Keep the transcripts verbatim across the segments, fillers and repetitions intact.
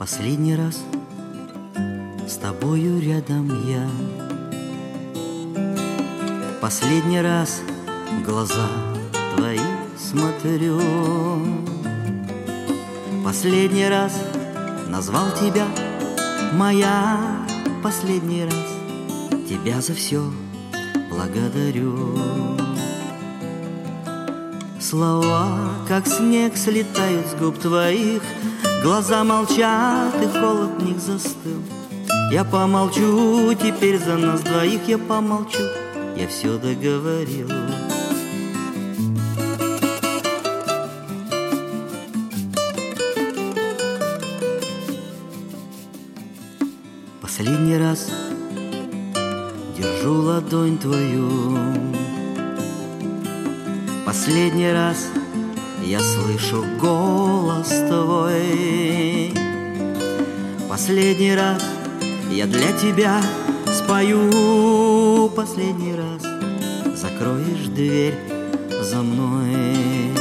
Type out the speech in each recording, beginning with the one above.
Последний раз с тобою рядом я. Последний раз в глаза твои смотрю. Последний раз назвал тебя моя. Последний раз тебя за все благодарю. Слова, как снег, слетают с губ твоих. Глаза молчат, и холод в них застыл. Я помолчу теперь за нас двоих. Я помолчу, я все договорил. Последний раз держу ладонь твою. Последний раз я слышу голос твой. Последний раз я для тебя спою. Последний раз закроешь дверь за мной.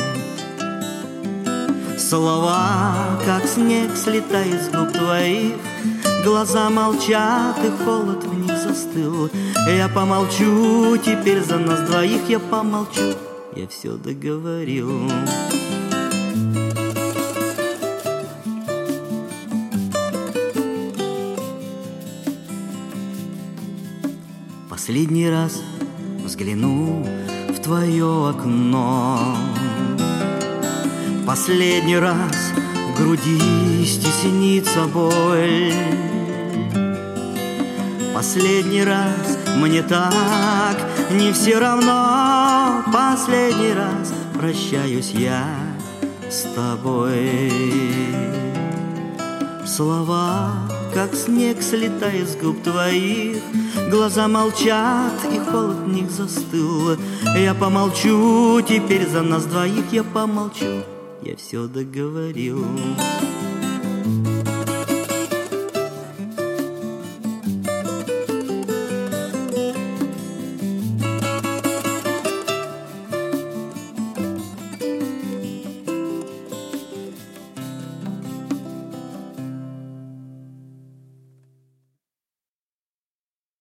Слова, как снег, слетают с губ твоих. Глаза молчат, и холод в них застыл. Я помолчу теперь за нас двоих. Я помолчу, я все договорил. Последний раз взгляну в твое окно. Последний раз в груди стеснится боль. Последний раз мне так не все равно. Последний раз прощаюсь я с тобой. Слова, как снег, слетают с губ твоих. Глаза молчат, и холод в них застыл. Я помолчу теперь за нас двоих. Я помолчу, я все договорил.